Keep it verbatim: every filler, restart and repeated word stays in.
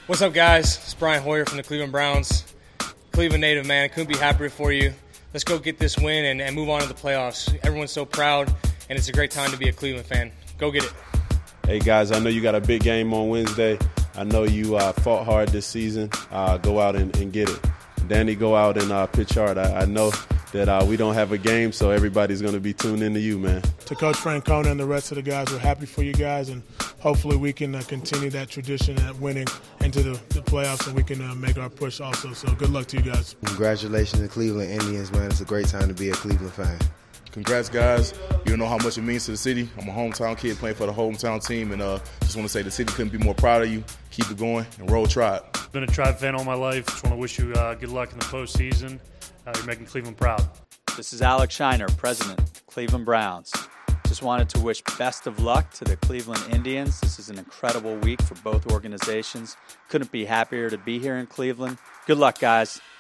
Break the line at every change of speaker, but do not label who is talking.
What's up, guys? It's Brian Hoyer from the Cleveland Browns. Cleveland native, man. I couldn't be happier for you. Let's go get this win and, and move on to the playoffs. Everyone's so proud, and it's a great time to be a Cleveland fan. Go get it.
Hey, guys, I know you got a big game on Wednesday. I know you uh, fought hard this season. Uh, go out and, and get it. Danny, go out and uh, pitch hard. I, I know that uh, we don't have a game, so everybody's going to be tuned into you, man.
To Coach Francona and the rest of the guys, we're happy for you guys, and hopefully we can uh, continue that tradition at winning into the, the playoffs, and we can uh, make our push also. So good luck to you guys.
Congratulations to Cleveland Indians, man. It's a great time to be a Cleveland fan.
Congrats, guys. You don't know how much it means to the city. I'm a hometown kid playing for the hometown team, and uh, just want to say the city couldn't be more proud of you. Keep it going, and roll Tribe.
Been a Tribe fan all my life. Just want to wish you uh, good luck in the postseason. Uh, you're making Cleveland proud.
This is Alex Shiner, president of Cleveland Browns. Just wanted to wish best of luck to the Cleveland Indians. This is an incredible week for both organizations. Couldn't be happier to be here in Cleveland. Good luck, guys.